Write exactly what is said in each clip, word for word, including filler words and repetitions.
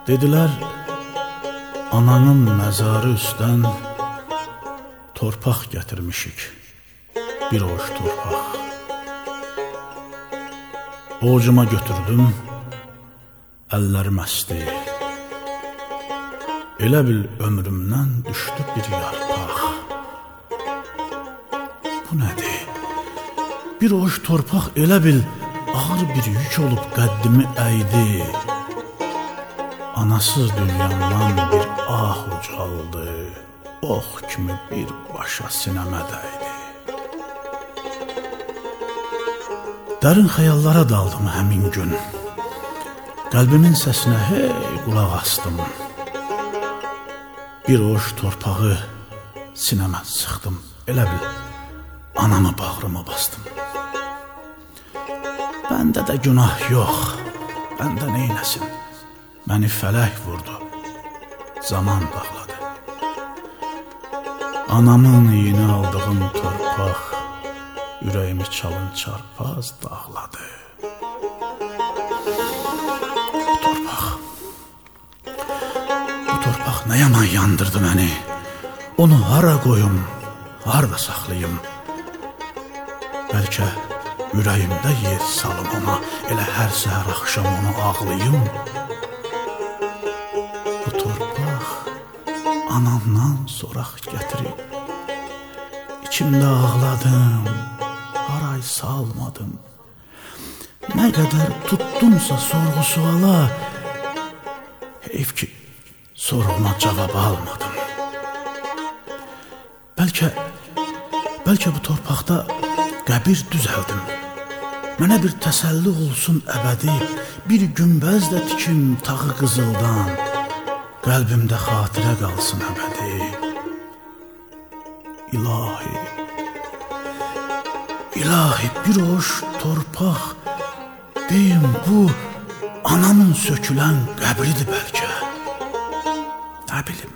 Dedilər, ananın məzarı üstdən torpaq gətirmişik, bir ovuc torpaq. Ovucuma götürdüm, əllərim əsdi. Elə bil ömrümdən düşdü bir yarpaq. Bu nədir? Bir ovuc torpaq elə bil ağır bir yük olub qəddimi əydi. Anasız dünyamdan bir ah ucaldı, ox kimi bir başa sinəmə dəydi. Dərin xəyallara daldım həmin gün. Qəlbimin səsinə hey qulaq asdım. Bir ovuc torpağı sinəmə sıxdım, elə bil anamı bağrıma bastım. Bəndə də günah yox, bəndə neynəsin? Məni fələk vurdu, zaman bağladı. Anamın iyini aldığım torpaq ürəyimi çalın çarpaz dağladı. Bu torpaq, bu torpaq nə yaman yandırdı məni. Onu hara qoyum, harada saxlayım? Bəlkə ürəyimdə yer salım ona, elə hər səhər axşam onu ağlayım. Bu torpaq anamdan soraq gətirib, İçimdə ağladım, haray salmadım. Nə qədər tutdumsa sorğu suala, heyf ki sorğuma cavab almadım. Bəlkə, bəlkə bu torpaqda qəbir düzəldim. Mənə bir təsəlli olsun əbədi, bir günbəz də tikim tağı qızıldan, qəlbimdə xatirə qalsın əbədi. İlahi, ilahi bir ovuc torpaq, deyim bu anamın sökülən qəbridir bəlkə. Nə bilim,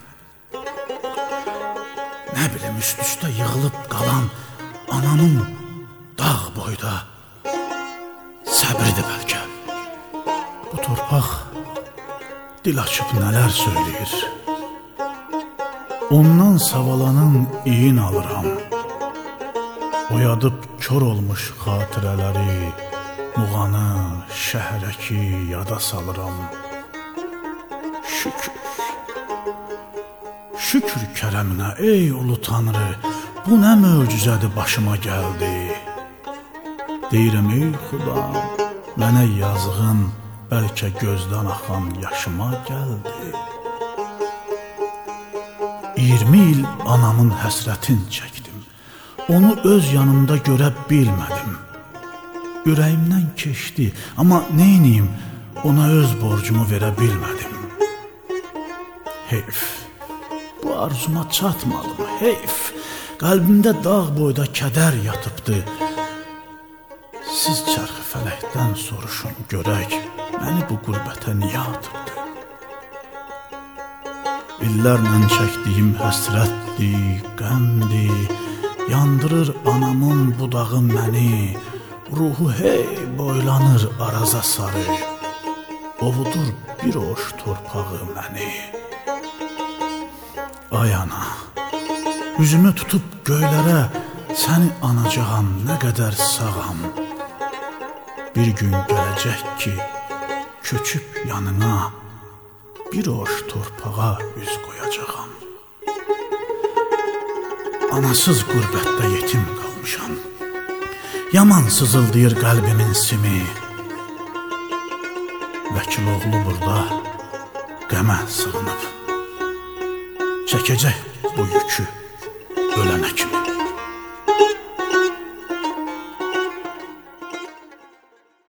nə bilim üst-üstə yığılıb qalan anamın dağ boyda səbridir bəlkə. Bu torpaq dil açıb nələr söyləyir. Ondan savalanın iyin alıram. Oyadıb kör olmuş xatirələri, muğanı, şəhərəki yada salıram. Şükür, şükür kərəminə ey ulu Tanrı, bu nə möcüzədir başıma gəldi. Deyirəm ey Xudam, mənə yazığın bəlkə gözdən axan yaşıma gəldi. iyirmi il anamın həsrətin çəkdim, onu öz yanımda görə bilmədim. Ürəyimdən keçdi, amma neyniyim, ona öz borcumu verə bilmədim. Heyf, bu arzuma çatmadım, heyf, qəlbimdə dağ boyda kədər yatıbdı. Siz çərxi fələkdən soruşun görək, məni bu qürbətə niyə atıbdı? İllərlə çəkdiyim həsrətdir, qəmdir, yandırır anamın budağı məni, ruhu hey boylanır araza sarı, ovudur bir ovuc torpağı məni. Ay ana, üzümü tutub göylərə, səni anacağam, nə qədər sağam. Bir gün gələcək ki, köçüb yanına, bir ovuc torpağa üz qoyacağam. Anasız qürbətdə yetim qalmışam, yaman sızıldayır qəlbimin simi. Vəkil oğlu burada qəmə sığınıb, çəkəcək bu yükü ölənə kimi.